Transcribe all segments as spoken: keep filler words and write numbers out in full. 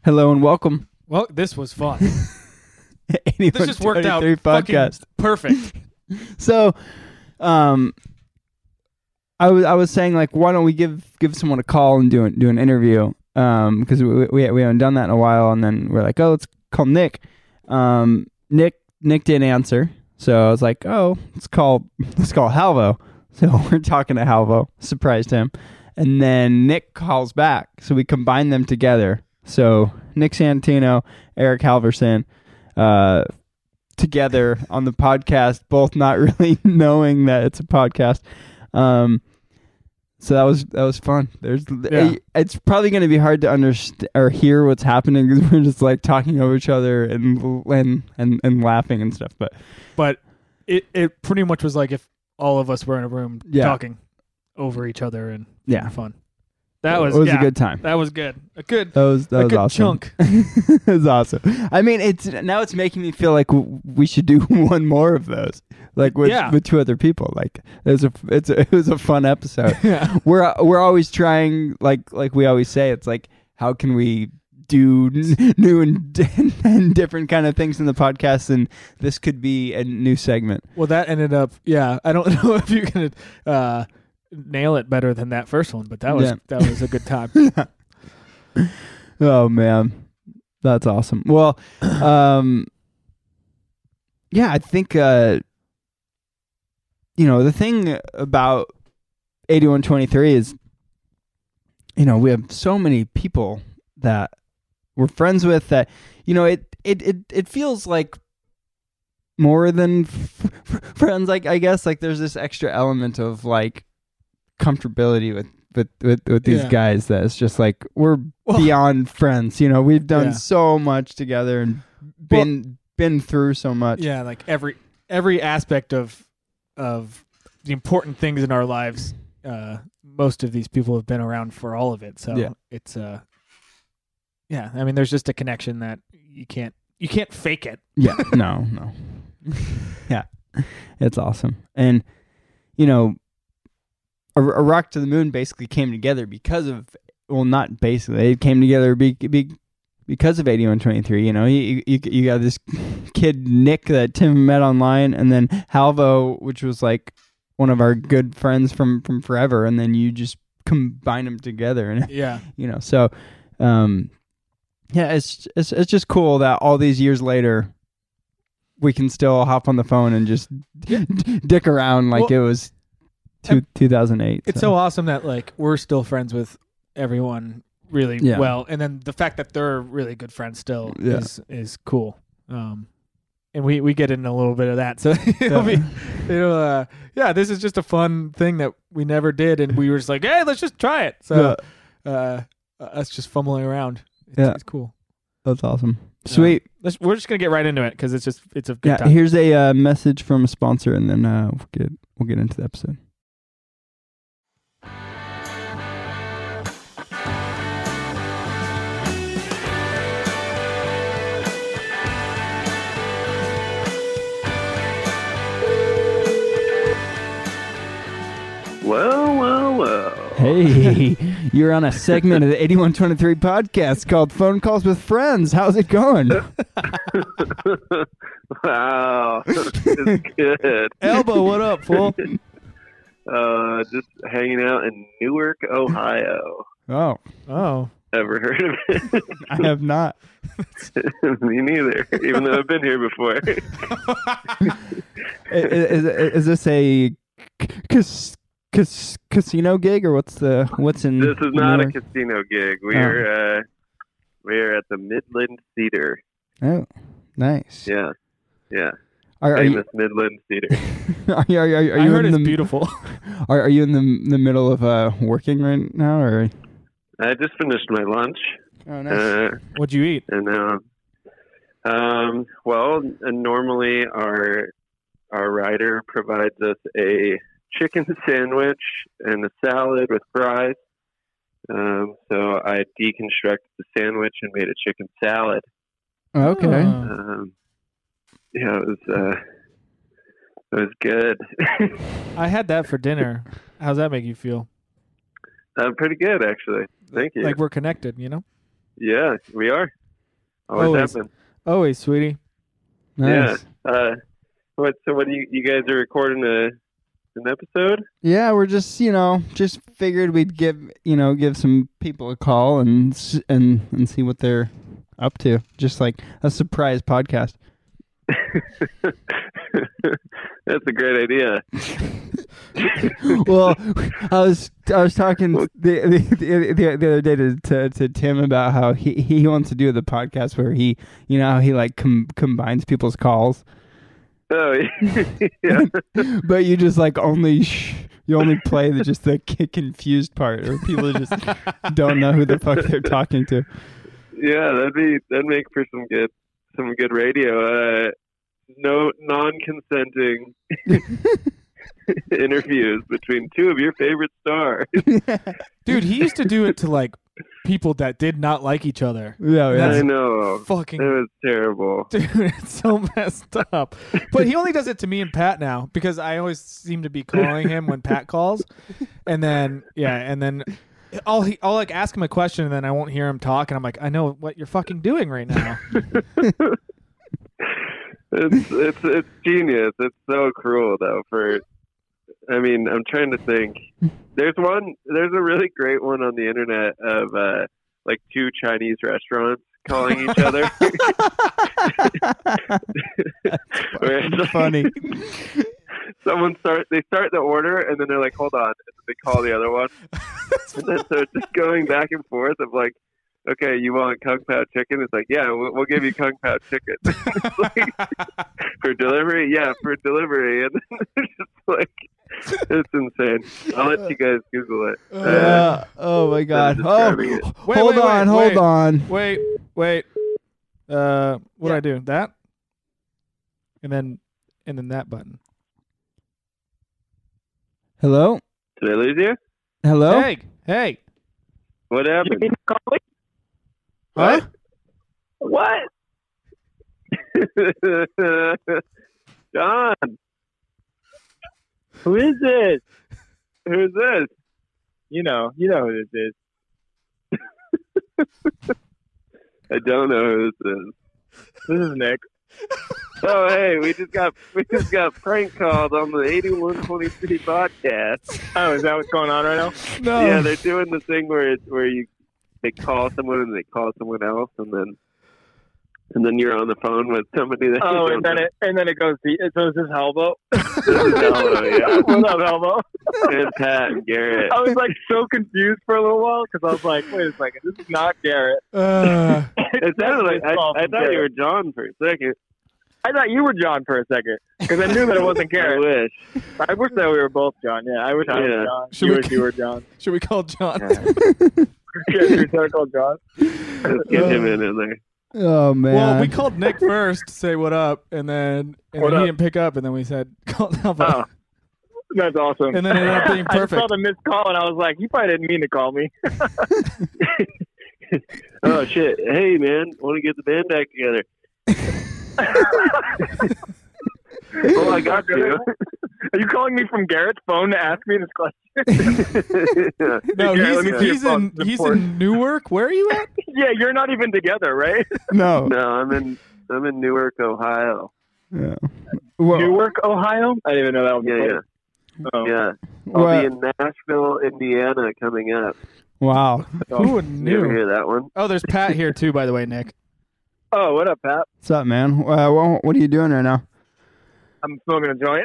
Hello and welcome. Well, this was fun. This This just worked out podcast. Perfect. So, um, I was I was saying like, why don't we give give someone a call and do an, do an interview? Um, because we, we we haven't done that in a while, and then we're like, oh, let's call Nick. Um, Nick Nick didn't answer, so I was like, oh, let's call let's call Halvo. So we're talking to Halvo, surprised him, and then Nick calls back, so we combine them together. So Nick Santino, Eric Halverson, uh, together on the podcast, both not really knowing that it's a podcast. Um, so that was that was fun. There's, Yeah. it's probably going to be hard to understand or hear what's happening because we're just like talking over each other and and and, and laughing and stuff. But But it, it pretty much was like if all of us were in a room Yeah. talking over each other and Yeah. having fun. That was it was yeah, a good time. That was good. A good That was that a was good awesome. chunk. It was awesome. I mean, it's now it's making me feel like w- we should do one more of those, like with Yeah. with two other people. Like it was a it's a, it was a fun episode. Yeah. we're we're always trying, like like we always say, it's like, how can we do n- new and, and different kind of things in the podcast, and this could be a new segment. Well, that ended up, yeah. I don't know if you can uh, nail it better than that first one, but that was Yeah. that was a good time. Oh man, that's awesome. Well, um, yeah, I think uh, you know, the thing about eighty-one twenty-three is, you know, we have so many people that we're friends with that, you know, it it it, it feels like more than f- f- friends. Like, I guess like there's this extra element of like comfortability with with with, with these Yeah. guys that it's just like we're Well- beyond friends. You know, we've done Yeah. so much together and been been through so much. Yeah, like every every aspect of of the important things in our lives. Uh, most of these people have been around for all of it, so Yeah. it's uh, yeah. I mean, there's just a connection that you can't you can't fake it. Yeah, no, no. Yeah, it's awesome. And, you know, a, a Rock to the Moon basically came together because of, well, not basically, it came together be, be, because of eighty-one twenty-three. You know, you, you, you got this kid, Nick, that Tim met online, and then Halvo, which was like one of our good friends from, from forever, and then you just combine them together. And, Yeah, you know, so, um, yeah, it's, it's it's just cool that all these years later, we can still hop on the phone and just Yeah. dick around like Well, it was two, two thousand eight. it's so awesome that like we're still friends with everyone really Yeah. well, and then the fact that they're really good friends still Yeah. is is cool. Um, and we, we get into a little bit of that, so it'll be, it'll, uh, yeah, this is just a fun thing that we never did, and we were just like, hey, let's just try it. So, uh, us just fumbling around, it's, Yeah. it's cool. That's awesome. Sweet. Let's, we're just gonna get right into it because it's just it's a good Yeah, time. here's a uh, message from a sponsor, and then uh, we'll get we'll get into the episode. Well, well, well. Hey, you're on a segment of the eighty-one twenty-three podcast called Phone Calls with Friends. How's it going? Wow, it's good. Elbow, what up, fool? Uh, just hanging out in Newark, Ohio. Oh, Oh, Ever heard of it? I have not. Me neither. Even though I've been here before. is, is, is this a cas, cas, casino gig, or what's the what's in? This is not Newark? a casino gig. We're uh, we're at the Midland Theater. Oh, nice. Yeah, yeah. Are, are you Famous Midland Theater. are you, are you, are you I heard in it's the, beautiful. Are, are you in the the middle of uh working right now, or? I just finished my lunch. Oh, nice. Uh, What'd you eat? And uh, um, well, and normally our our rider provides us a chicken sandwich and a salad with fries. Um, so I deconstructed the sandwich and made a chicken salad. Okay. Oh. Um, yeah, it was uh, it was good. I had that for dinner. How's that make you feel? uh, pretty good, actually. Thank you. Like we're connected, you know? Yeah, we are. Always, Always. happen. Always, sweetie. Nice. Yeah. Uh, what? So, what do you? You guys are recording a an episode? Yeah, we're just you know just figured we'd give you know give some people a call and s- and and see what they're up to. Just like a surprise podcast. That's a great idea. Well, I was I was talking the the, the, the other day to, to to Tim about how he, he wants to do the podcast where he you know how he like com- combines people's calls, Oh, yeah. but you just like only sh- you only play the just the k- confused part, or people just don't know who the fuck they're talking to. Yeah, that'd be that'd make for some good some good radio. Uh, no non-consenting interviews between two of your favorite stars. Dude, he used to do it to like people that did not like each other. Yeah, yeah. I know. Fucking It was terrible. dude, it's so messed up. But he only does it to me and Pat now because I always seem to be calling him when Pat calls, and then yeah, and then I'll he, I'll like ask him a question and then I won't hear him talk, and I'm like, I know what you're fucking doing right now. It's it's it's genius. It's so cruel though. For I mean, I'm trying to think. There's one. There's a really great one on the internet of uh, like two Chinese restaurants calling each other. Where it's like, Funny. Someone start. They start the order and then they're like, "Hold on," and then they call the other one, and then so it's just going back and forth of like, "Okay, you want Kung Pao chicken?" It's like, "Yeah, we'll, we'll give you Kung Pao chicken." It's like, for delivery, yeah, for delivery, and it's just like, it's insane. I'll let you guys Google it. Uh, Yeah. Oh my God. Oh, describing it. Wait, hold wait, on, wait, hold wait. on. Wait, wait. Uh, what do Yeah. I do? That, and then and then that button. Hello. Did I lose you? Hello. Hey, hey. What happened? Huh? What? John, Who is this? who's this? You know, you know who this is. I don't know who this is. This is Nick. Oh, hey, we just got we just got prank called on the eighty-one twenty-three podcast. Oh, is that what's going on right now? No. Yeah, they're doing the thing where it's where you they call someone and they call someone else, and then and then you're on the phone with somebody that. Oh, you and don't then know. it and then it goes. To, so is this Helvo? This is Elmo, yeah. What's up, Helvo? And Pat and Garrett. I was like so confused for a little while because I was like, wait a second, this is not Garrett. Uh, It sounded like I, It's I from thought you were Garrett. John for a second. I thought you were John for a second because I knew that it wasn't I Garrett. wish. I wish that we were both John. Yeah, I wish I was Yeah. John. Should you we- wish you were John. should we call John? Yeah. Yeah, should we start called John? Let's get him in, in there. Oh man. Well, we called Nick first to say what up, and then and What then he up? didn't pick up, and then we said call Alpha, Oh, that's awesome. and then it ended up being I just perfect. saw the missed call and I was like, he probably didn't mean to call me. Oh shit! Hey man, want to get the band back together? Oh, I got you. Are you calling me from Garrett's phone to ask me this question? No, Yeah, let me he's see he's your in phone he's report. in Newark. Where are you at? Yeah, you're not even together, right? no. No, I'm in I'm in Newark, Ohio. Yeah. Well, Newark, Ohio? I didn't even know that was a Yeah, place. yeah, Oh. yeah. I'll well, be in Nashville, Indiana, coming up. wow. Who would You ever knew? hear that one? Oh, there's Pat here too, by the way, Nick. Oh, what up, Pat? What's up, man? Uh, what, what are you doing right now? I'm smoking a joint.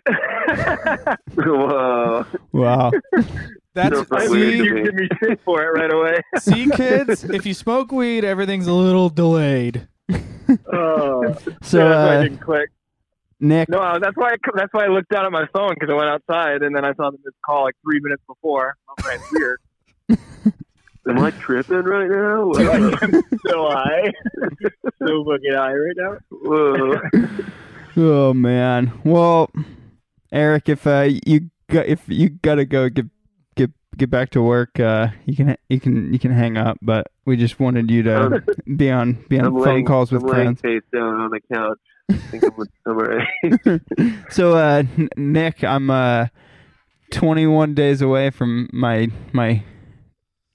Whoa! Wow. That's So I funny. mean, see, you give me shit for it right away. see, kids. If you smoke weed, everything's a little delayed. Oh, So, yeah, that's why I uh, didn't click. Nick. No, that's why I, that's why I looked down at my phone because I went outside and then I saw the missed call like three minutes before. I was like, weird. Am I tripping right now? Whoa! So high, so fucking high right now. Whoa. Oh man. Well, Eric, if uh, you got if you gotta go get get get back to work, uh, you can you can you can hang up. But we just wanted you to Um, be on be on I'm phone laying, calls with I'm laying friends. face down on the couch. I think I'm, I'm all right. So, uh, N- Nick, I'm, uh, twenty-one days away from my, my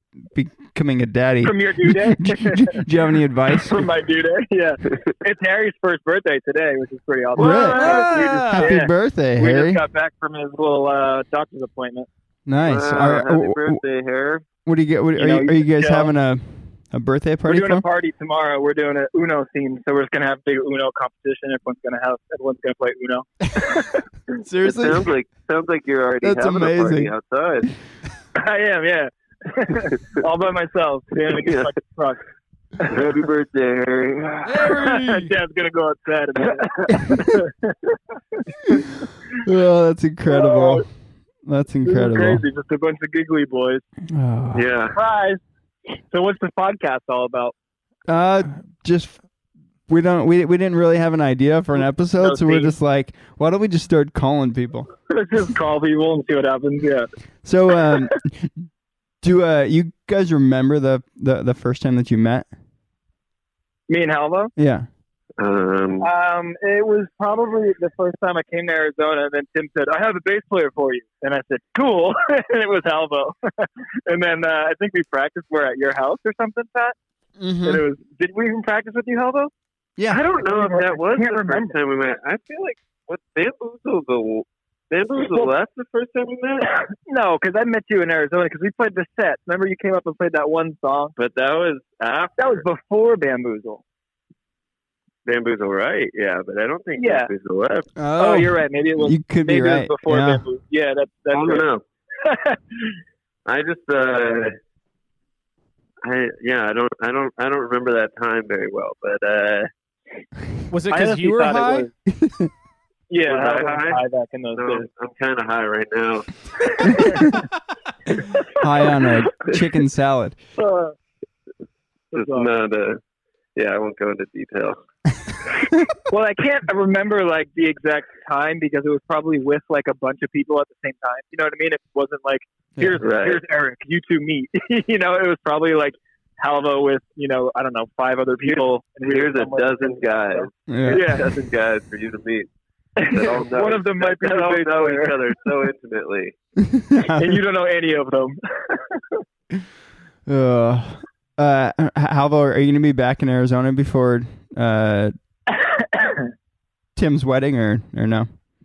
becoming a daddy. From your due day? do, do, do you have any advice? From my due day? Yeah. It's Harry's first birthday today, which is pretty awesome. Really? Ah! Happy Yeah. birthday, We Harry. just got back from his little uh, doctor's appointment. Nice. Wow, Are- happy w- w- birthday, Harry. what do you get? What, You are, know, you, are you guys yeah. having a a birthday We're party doing for a him? party tomorrow. We're doing an Uno theme, so we're just gonna have a big Uno competition. Everyone's gonna have. Everyone's gonna play Uno. It Seriously? sounds like sounds like you're already That's having amazing. a party outside. I am, yeah. All by myself. Damn, it gets like a truck. Happy birthday, Harry. Harry! Dad's gonna go outside. A minute. Oh, that's incredible. That's This is incredible. crazy. Just a bunch of giggly boys. Oh. Yeah. Surprise. So what's the podcast all about? Uh, just we don't we we didn't really have an idea for an episode, No so we're theme. just like, why don't we just start calling people? Let's just call people and see what happens. Yeah. So, um, do uh you guys remember the, the the first time that you met? Me and Halvo? Yeah. Um, Um, it was probably the first time I came to Arizona, and then Tim said, "I have a bass player for you," and I said, "Cool," and it was Halvo. And then uh, I think we practiced. We're at your house or something, Pat. Mm-hmm. And it was. Did we even practice with you, Halvo? Yeah. I don't know if that was I the can't first remember. time we met. I feel like what Bamboozle the Bamboozle left the first time we met, No, because I met you in Arizona because we played the set. Remember, you came up and played that one song. but that was after That was before Bamboozle. Bamboozle, right? Yeah, but I don't think Yeah. Bamboozle left. Oh, you're right. Maybe it was. You could maybe be it right. was before yeah. Bamboozle. Yeah, that's I that's don't right. know. I just, uh, I yeah, I don't, I don't, I don't remember that time very well. But uh, Was it I because honestly you were thought high? it was- Yeah, Was I I was high? high back in those no, days. I'm kind of high right now. High on a chicken salad. Uh, Just not, uh, yeah, I won't go into detail. well, I can't remember like the exact time because it was probably with like a bunch of people at the same time. You know what I mean? It wasn't like here's Right. here's Eric, you two meet. You know, it was probably like Halvo with you know I don't know five other people. And we were Here's a somewhere- dozen guys. Yeah. Here's Yeah. a dozen guys for you to meet. That all know, One of them might be that the all bass know player. each other so intimately. and you don't know any of them. uh, uh, Halvo, are you going to be back in Arizona before uh, Tim's wedding, or or no?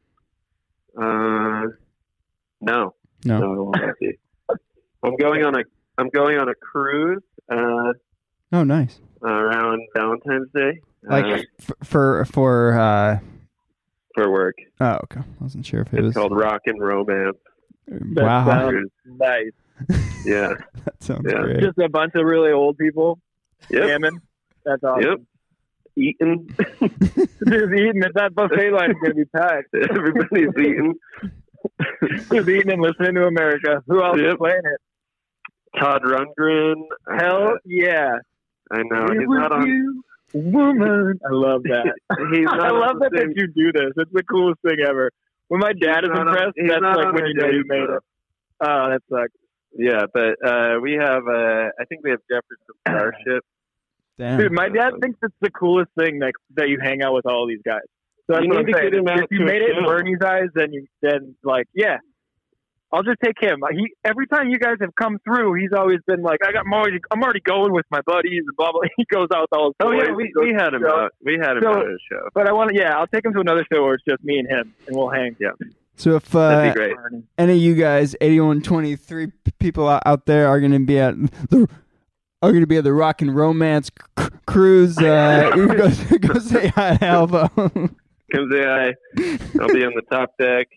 Uh, no, No. no, I won't be. I'm going on a, I'm going on a cruise uh, Oh, nice. around Valentine's Day. uh, Like f- for for. Uh, for work. oh, okay. I wasn't sure if it It's was. called Rock and Romance. Wow, sounds nice. Yeah. that sounds Yeah. great. Just a bunch of really old people Yep. jamming. That's awesome. Yep. Eating. Just eating. If that buffet line is going to be packed. Everybody's eating. Just eating and listening to America. Who else is Yep. playing it? Todd Rundgren. Hell Uh, yeah. I know. It He's was not on. you, woman. I love that. He's not I on love the that, that same- you do this. It's the coolest thing ever. When my dad is He's not on- impressed, he's that's not like on when our you know you days, made though. it. Oh, that sucks. Yeah, but uh, we have. Uh, I think we have Jefferson Starship. Damn. Dude, my dad thinks it's the coolest thing that that you hang out with all these guys. So that's You what need I'm to saying. get him out If you to a made it in show. Bernie's eyes, then you then like yeah, I'll just take him. He every time you guys have come through, he's always been like, I got I'm already I'm already going with my buddies and blah blah. He goes out with all his Oh boys. yeah, we, He goes we to had him shows. out. We had him So- out at a show. But I want to yeah, I'll take him to another show where it's just me and him, and we'll hang. Yeah, So if that'd uh, be great. any of you guys, eighty-one twenty-three p- people out, out there, are going to be at the are going to be at the Rock and Romance c- cruise, uh, go, go say hi to Alvo. Come say hi. I'll be on the top deck,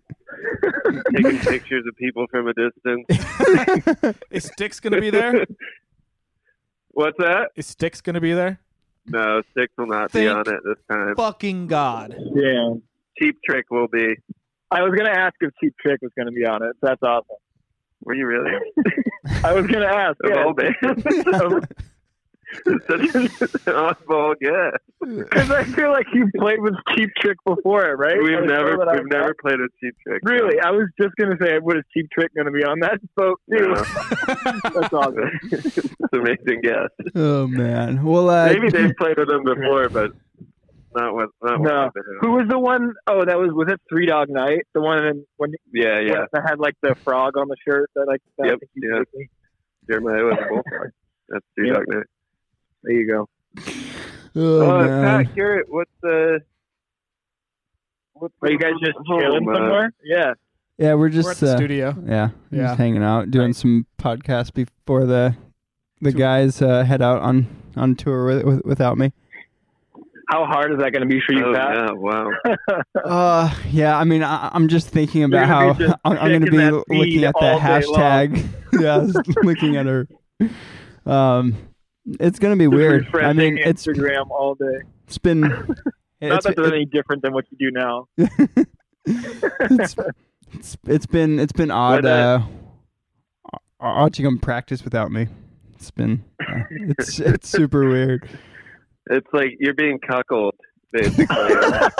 taking pictures of people from a distance. Is Sticks gonna be there? What's that? Is Sticks gonna be there? No, Six will not be Thank on it this time. Fucking God. Yeah. Cheap Trick will be. I was gonna ask if Cheap Trick was gonna be on it. That's awesome. Were you really? I was gonna ask. Of yeah. all bands. Such an oddball guess. Because I feel like you played with Cheap Trick before, right? I We've was never, told that I we've was never not. played a Cheap Trick. Really, I was just gonna say, what is Cheap Trick gonna be on that boat too? No. That's awesome. It's an amazing guess. Oh man. Well, uh, Maybe they've played with them before, but not with not No. with them. Who was the one oh that was was it Three Dog Night? The one in, when Yeah, yeah. when that had like the frog on the shirt that like that I Yep, think you yeah. gave me. Jeremiah was a bullfrog. That's two Yeah. dog night. There you go. Oh, uh, man. Pat Garrett, what's the? What's Are you guys just chilling home, uh, somewhere? Yeah. Yeah, we're We're just at the uh, studio. yeah, Yeah. just hanging out, doing Nice. some podcasts before the the Tour. guys uh, head out on on tour with, with, without me. How hard is that going to be for you, Oh Pat? yeah, wow. Uh, yeah. I mean, I, I'm just thinking about You're how gonna be just I'm, I'm going to checking be that looking feed at the all day hashtag. yeah, I was looking at her. Um, it's going to be Just weird. I refreshing mean, it's Instagram all day. it's been Not it's, that there's it- any different than what you do now. it's, it's it's been it's been odd But, uh, uh, watching them practice without me. It's been uh, it's it's super weird. It's like you're being cuckolded, basically.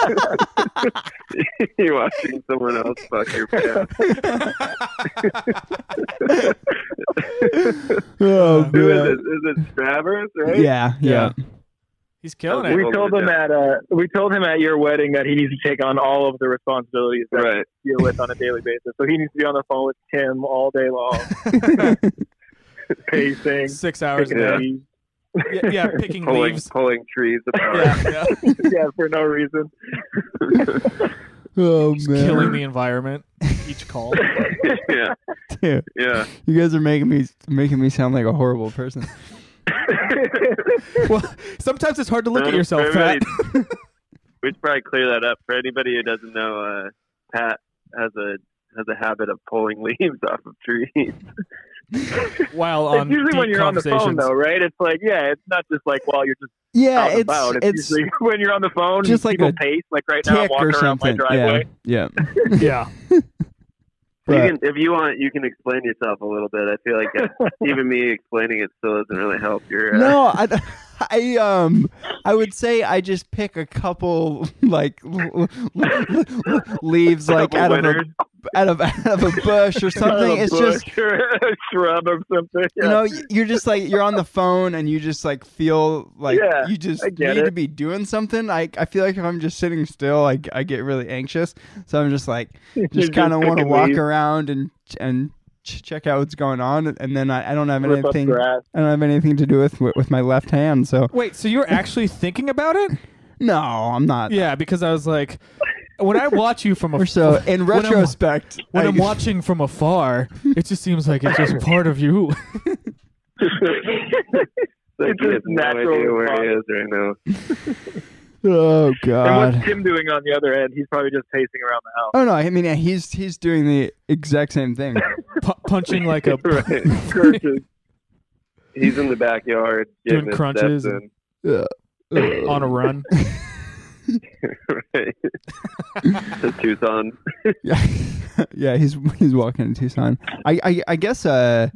You're watching someone else fuck your pants. Oh Who is man. it? Is it Travers, right? Yeah, yeah. He's killing Okay. it. We Hold told it him down. at uh, we told him at your wedding that he needs to take on all of the responsibilities that Right. he deal with on a daily basis. So he needs to be on the phone with Tim all day long, pacing, Six hours a picking Yeah. day. leaves. Yeah, yeah, picking Pulling, leaves. pulling trees apart. Yeah, yeah. yeah, for no reason. Oh Just man. killing the environment. Each call. yeah, Dude, yeah. you guys are making me making me sound like a horrible person. Well, sometimes it's hard to look at For yourself, Pat. everybody- We should probably clear that up for anybody who doesn't know. Uh, Pat has a has a habit of pulling leaves off of trees. While on It's usually deep when you're on the phone, conversations. though, right? It's like, yeah, it's not just like while you're just Yeah, out and it's about. It's, it's usually when you're on the phone, just like people a pace. Like right now, I'm tick walking or around my something. driveway. Yeah, Yeah. You But- can, if you want, you can explain yourself a little bit. I feel like uh, even me explaining it still doesn't really help your. Uh, No, I, I um I would say I just pick a couple like l- l- l- leaves like couple out of a winners. out of out of a bush or something. A It's bush just or a shrub or something. Yeah. you know you're just like you're on the phone and you just like feel like Yeah, you just I need get to it. be doing something. I I feel like if I'm just sitting still, I I get really anxious. So I'm just like You're just kind of want to picking walk leaves, around and and ch- check out what's going on, and then I, I don't have rip up anything. grass. I don't have anything to do with with my left hand. So Wait, so you're actually thinking about it? no, I'm not. Yeah, because I was like, when I watch you from Or a so in when I'm- retrospect, when I- I'm watching from afar, it just seems like it's just part of you. Like, It's he has just no natural idea where response. he is right now. oh And god. what's Tim doing on the other end? He's probably just pacing around the house. Oh no, I mean yeah, he's he's doing the exact same thing. Pu- punching like a Right. Crunches. He's in the backyard Doing getting his crunches steps and- in. Uh, on a run. Right. To Tucson. yeah, yeah, he's he's walking in Tucson. I I, I guess uh,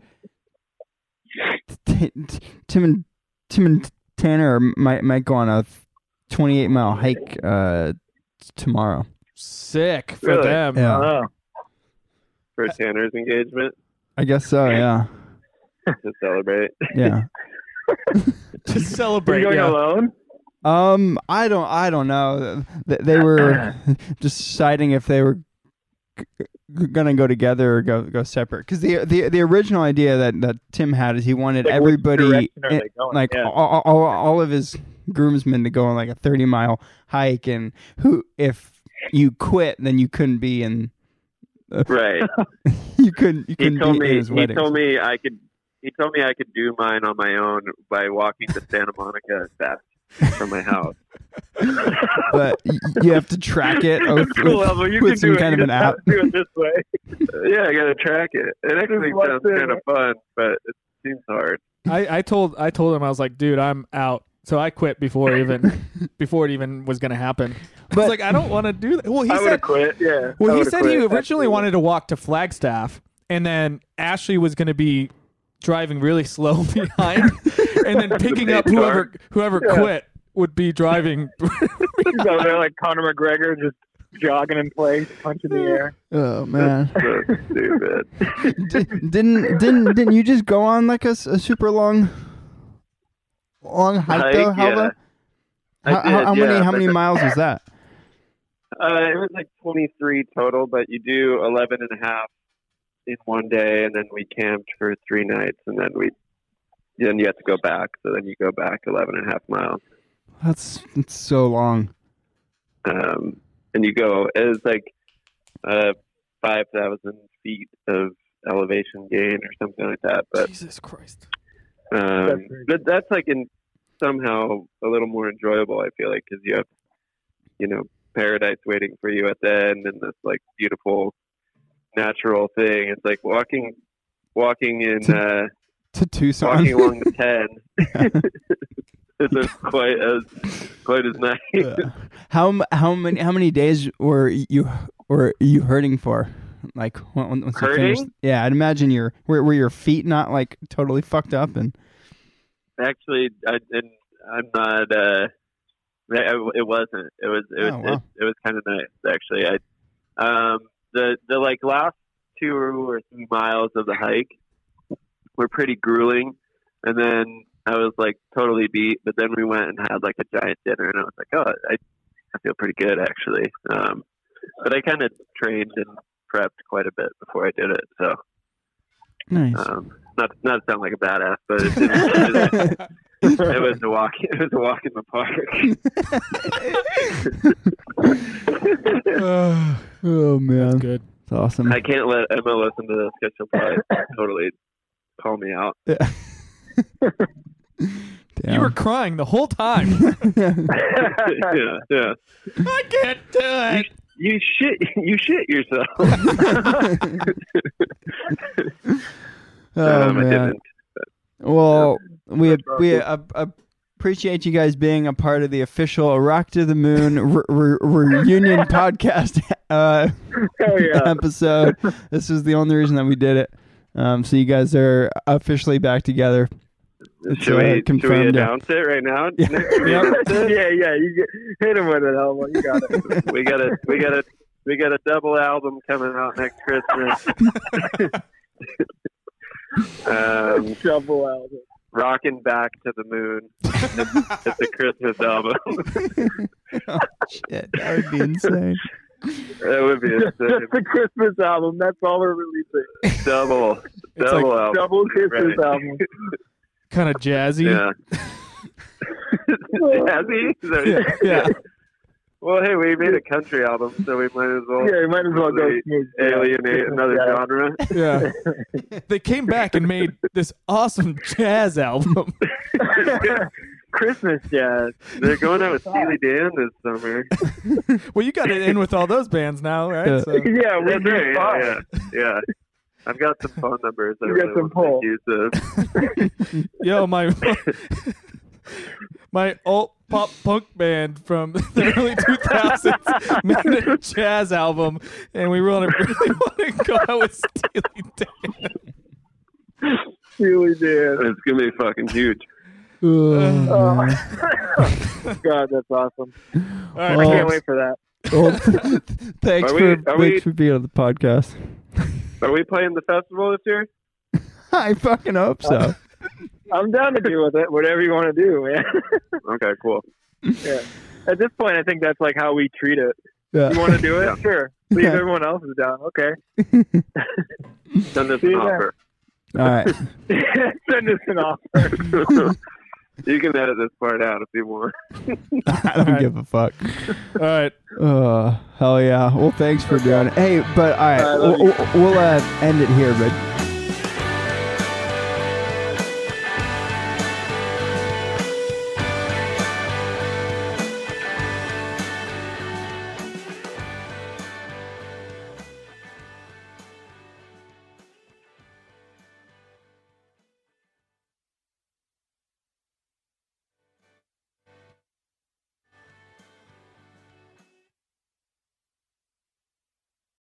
t- t- Tim and Tim and Tanner might might go on a twenty-eight mile hike uh tomorrow. Sick for Really? them. Yeah. Oh. For Tanner's engagement I guess so. Yeah, to celebrate. yeah. To Are celebrate. you going Yeah. alone? Um, I don't, I don't know. Th- They were deciding if they were g- g- gonna go together or go go separate. Because the the the original idea that, that Tim had is he wanted Like, which everybody, direction are in- they going? like Yeah. all, all all of his groomsmen, to go on like a thirty mile hike. And who, if you quit, then you couldn't be in. Right. You couldn't. You He couldn't told be in me his he wedding. told me I could he told me I could do mine on my own by walking to Santa Monica fast from my house. But y- you have to track it with, Cool, with, Elmo, you with can some do it. kind You of an just have app. to do it this way. Yeah, I gotta track it. It actually Just sounds what's in kind of it. fun, but it seems hard. I, I told I told him I was like, dude, I'm out. So I quit before even before it even was gonna happen. I But- was like, I don't want to do that. Well, he I would said have quit. Yeah. Well, I he would've said he quit. originally Absolutely. wanted to walk to Flagstaff, and then Ashley was going to be driving really slow behind, and then picking up pace whoever car. whoever Yeah. quit would be driving. So they're like Conor McGregor, just jogging in place, punching the air. Oh man. So stupid. Di- didn't didn't didn't you just go on like a, s- a super long long hike, Hike, though? yeah. Halva? I How, how, did, how many yeah, how but many the- miles was that? Uh, it was like twenty-three total, but you do eleven and a half in one day, and then we camped for three nights, and then we then you have to go back. So then you go back eleven and a half miles. That's it's so long. Um, and you go. It was like uh, five thousand feet of elevation gain or something like that. But Jesus Christ. um, That's but that's like in somehow a little more enjoyable. I feel like because you have you know paradise waiting for you at the end, and this like beautiful natural thing. It's like walking walking in uh, To Tucson. walking along the ten. It's quite as quite as nice. Yeah. How m- how many how many days were you were you hurting for? Like when, once you Hurting? finished? Yeah, I'd imagine your were were your feet not like totally fucked up and. Actually, I and I'm not. Uh, it wasn't. It was. It was. Oh, wow. It, it was kind of nice, actually. I um the the like last two or three miles of the hike were pretty grueling, and then I was like totally beat. But then we went and had like a giant dinner, and I was like, oh, I I feel pretty good actually. Um, but I kind of trained and prepped quite a bit before I did it, so. Nice. Um, not not to sound like a badass, but it, it, it, it was a walk. It was a walk in the park. Oh, Oh man, good. it's awesome. I can't let Emma listen to this because she'll probably totally call me out. Yeah. You were crying the whole time. yeah, yeah. I can't do it. You shit. You shit yourself. Oh um, I man. didn't. Well, we That's we uh, appreciate you guys being a part of the official Rock to the Moon re- re- reunion podcast uh, Hell yeah. episode. This is the only reason that we did it. Um, so you guys are officially back together. It's, Should uh, we, should we confirmed. announce it right now? Yeah. yeah, yeah. You get, hit him with it, Elmo. You got it. we got a we got a we got a double album coming out next Christmas. um, Double album. Rocking Back to the Moon. It's, it's a Christmas album. Oh, shit, that would be insane. That would be a Just the Christmas album. That's all we're releasing. double It's double like album. Double Christmas Right. album. Kind of jazzy. Yeah. Jazzy? Is that- Yeah, yeah. Well, hey, we made a country album, so we might as well Yeah, you might as well go smooth. alienate another Yeah. genre. Yeah. They came back and made this awesome jazz album. Christmas jazz. They're going out with Steely Dan this summer. Well, you got it in with all those bands now, right? Yeah. So, Yeah, we That's did right, fine. yeah, yeah, yeah. I've got some phone numbers. I You got really some want to make use of. yo, my my alt pop punk band from the early two thousands made a jazz album, and we really, really want to go out with Steely Dan. Steely Dan. It's gonna be fucking huge. Oh, Oh. man. God, that's awesome. All right, I Well, can't wait for that. Well, thanks Are we- for are thanks we- for being on the podcast. Are we playing the festival this year? I fucking hope so. I'm down to deal with it. Whatever you want to do, man. Okay, cool. Yeah. At this point, I think that's like how we treat it. Yeah. You want to do it? Yeah. Sure. Leave Yeah. everyone else is down. Okay. Send us See an you offer. All right. Send us an offer. You can edit this part out if you want. I don't All right. give a fuck. all right. Oh, hell yeah. Well, thanks for doing it. Hey, but all right, I love we'll, we'll, we'll uh, end it here, but